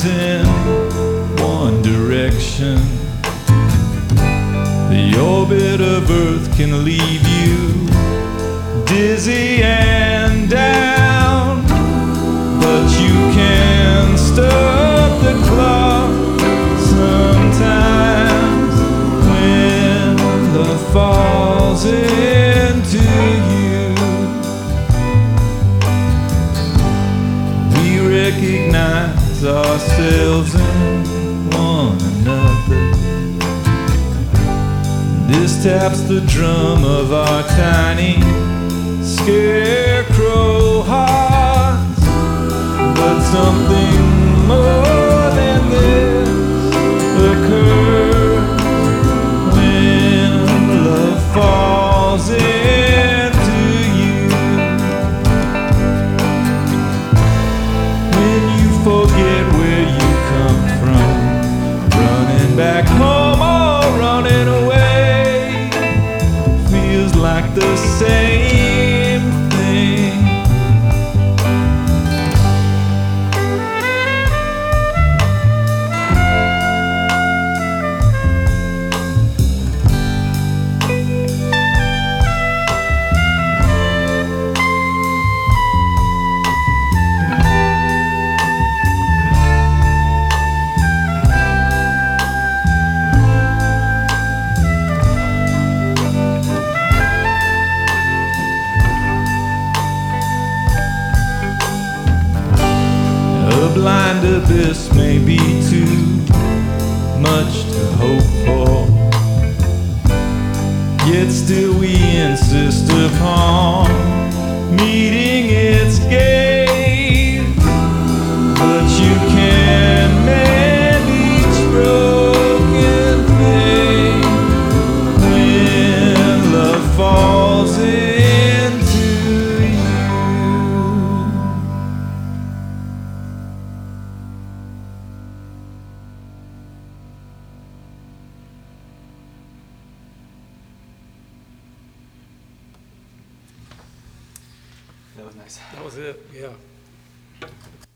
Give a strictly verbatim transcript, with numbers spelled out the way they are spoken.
moves in one direction. The orbit of Earth can leave you dizzy and down, but you can stop the clock sometimes when love falls into you. We recognize ourselves in one another. This taps the drum of our tiny scarecrow hearts, but something more than this occurs when love falls into you. When you forget where you come from, running back home or running away feels like the same thing. A blind abyss may be too much to hope for, yet still we insist upon meeting its gaze. But you can mend each broken thing when love falls into you. That was nice. That was it, yeah.